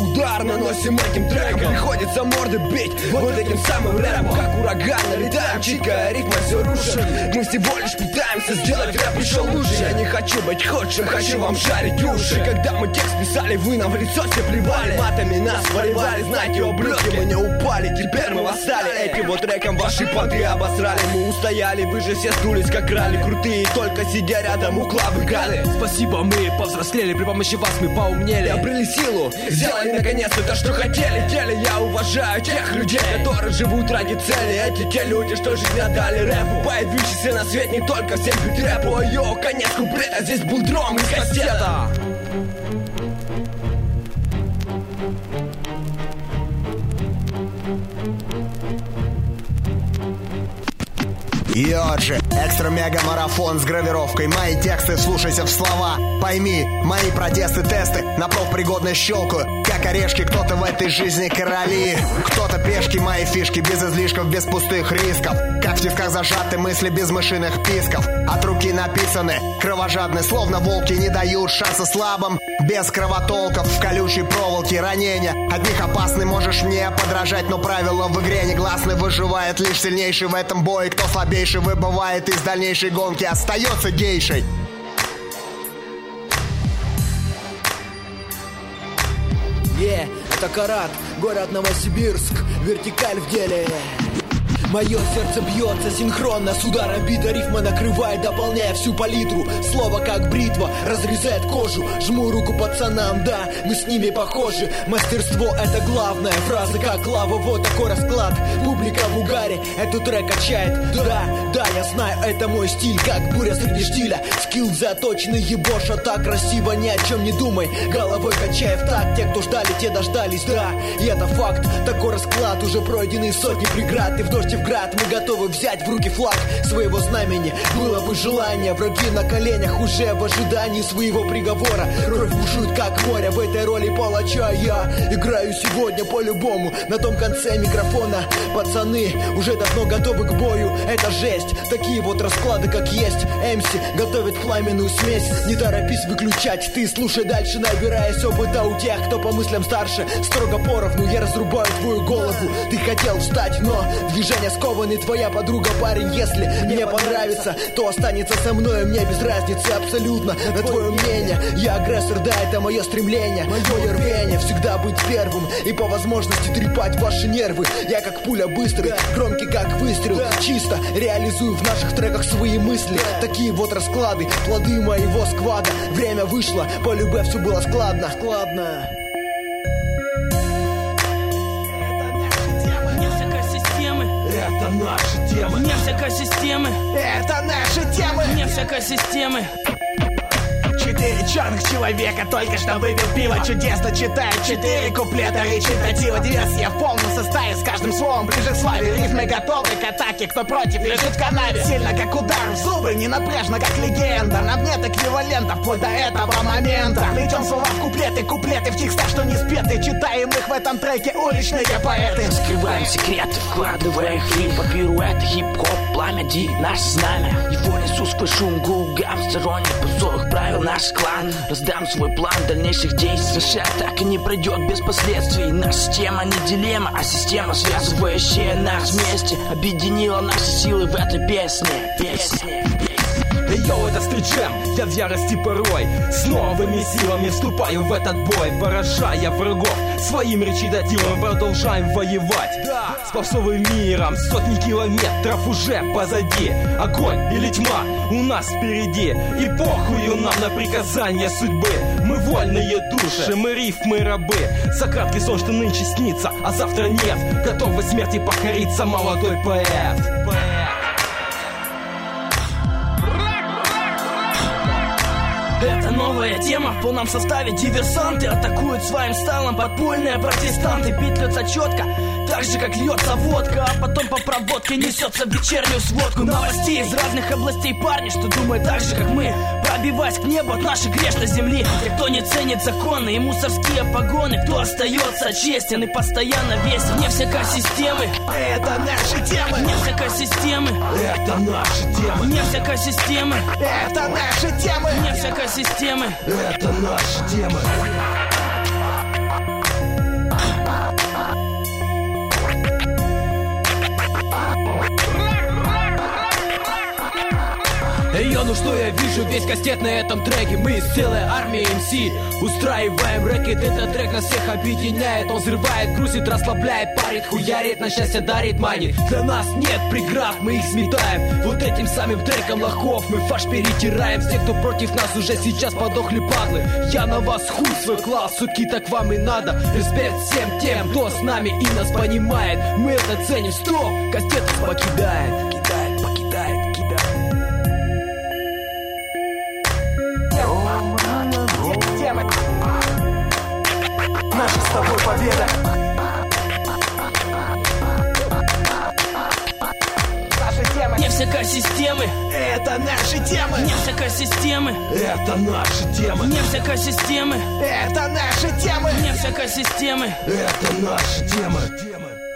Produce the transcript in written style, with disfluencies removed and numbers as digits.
удар наносим этим треком. Приходится морды бить вот этим самым рэпом. Как ураган налетаем, читка, рифма все рушим. Мы всего лишь пытаемся сделать рэп еще лучше. Я не хочу быть худшим, хочу вам жарить уши. Когда мы текст писали, вы нам в лицо все плевали. Матами нас поливали, знаете, ублюдки, мы не упали. Теперь мы восстали, этим вот треком ваши понты обосрали. Мы устояли, вы же все сдулись как крали. Крутые, только сидя рядом у клавы грали. Спасибо, мы повзрослели, при помощи вас мы поумнели. Обрели силу, сделали наконец-то то, что хотели. Я уважаю тех людей, которые живут ради цели. Эти те люди, что жизнь отдали рэпу. Появившийся на свет не только всем бит рэпу. Йо, конец куплета, здесь был дром из кастета. Йоджи, экстра-мега-марафон с гравировкой. Мои тексты вслушайся в слова. Пойми, мои протесты, тесты на профпригодность щелкаю. Как орешки, кто-то в этой жизни короли, кто-то пешки, мои фишки без излишков, без пустых рисков. Как в тисках зажаты мысли без мышиных писков. От руки написаны, кровожадны, словно волки. Не дают шанса слабым, без кровотолков. В колючей проволоке ранения, от них опасны. Можешь мне подражать, но правила в игре негласны. Выживает лишь сильнейший в этом бое. Кто слабейший выбывает из дальнейшей гонки, остается гейшей. Это Карат, город Новосибирск, вертикаль в деле. Мое сердце бьется синхронно, с удара бита рифма накрывает, дополняя всю палитру. Слово как бритва, разрезает кожу. Жму руку пацанам, да, мы с ними похожи. Мастерство — это главное, фразы как лава, вот такой расклад. Публика в угаре, этот трек качает. Да, я знаю, это мой стиль, как буря среди штиля. Скилл заточенный, ебоша, так красиво, ни о чем не думай. Головой качай в такт, те, кто ждали, те дождались, да. И это факт, такой расклад, уже пройдены сотни преград. И в дождь и в град мы готовы взять в руки флаг своего знамени. Было бы желание, враги на коленях уже в ожидании своего приговора. Кровь бушует как море, в этой роли палача я играю сегодня по-любому. На том конце микрофона пацаны уже давно готовы к бою. Это жесть, такие вот расклады как есть. MC готовит пламенную смесь, не торопись выключать, ты слушай дальше, набираясь опыта у тех, кто по мыслям старше. Строго поровну я разрубаю твою голову. Ты хотел встать, но движение скованы, твоя подруга, парень. Если мне понравится, то останется со мной, мне без разницы абсолютно на твое мнение. Я агрессор, да, это мое стремление, мое рвение всегда быть первым и по возможности трепать ваши нервы. Я как пуля быстрый, громкий как выстрел, чисто реализую в наших треках свои мысли. Такие вот расклады, плоды моего сквада. Время вышло, по любви все было складно. Это наши темы. Вне всякой системы. Это наши темы. Вне всякой системы. 4 черных человека только что выпил пиво. Чудесно читает 4 куплета речитатива. Диверсия в полном составе, с каждым словом ближе к славе. Рифмы готовы к атаке, кто против лежит в канаве. Сильно как удар в зубы, не напряжно как легенда. Нам нет эквивалента вплоть до этого момента. Плетем слова в куплеты, куплеты в текстах, что не спеты. Читаем их в этом треке уличные поэты. Скрываем секреты, вкладывая их в рим. Папируэты, хип-хоп, пламя, ди, наше знамя. Его несу сквозь шум гугам, сторонних пусовых правил наш клан. Раздам свой план дальнейших действий. Шаг так и не пройдет без последствий. Наша тема не дилемма, а система, связывающая нас вместе. Объединила наши силы в этой песне. Йоу, это стрит-джем, я в ярости порой. С новыми силами вступаю в этот бой, поражая врагов своим речитативом. Продолжаем воевать с попсовым миром. Сотни километров уже позади. Огонь или тьма у нас впереди. И похую нам на приказания судьбы. Мы вольные души, мы рифмы рабы. За краткий сон, что нынче снится, а завтра нет. Готовы смерти покориться молодой поэт. Это новая тема в полном составе. Диверсанты атакуют своим стайлом подпольные протестанты. Бит льется четко, так же как льется водка. А потом по проводке несется в вечернюю сводку новостей из разных областей. Парни, что думают так же, как мы, пробиваясь к небу от нашей грешной земли. Те, кто не ценит законы и мусорские погоны, кто остается честен и постоянно весен. Вне всякой системы. Это наши темы. Вне всякой системы. Это наши темы. Вне всякой системы. Это наши темы. Вне всякой системы. Это наши темы. Ее, ну что я вижу, весь кастет на этом треке. Мы из целой армии МС устраиваем рэкет. Этот трек нас всех объединяет. Он взрывает, грузит, расслабляет, парит, хуярит, на счастье дарит, манит. Для нас нет преград, мы их сметаем. Вот этим самым треком лохов мы фарш перетираем. Все, кто против нас, уже сейчас подохли падлы. Я на вас хуй свой класс, суки, так вам и надо. Респект всем тем, кто с нами и нас понимает. Мы это ценим, стоп, кастет нас покидает. Покидает. Темы. Наша с тобой победа. Наши темы. Не всякой системы. Это наши темы. Не всякой системы. Это наши темы. Не всякой системы. Это наши темы. Не всякой системы. Это наши темы.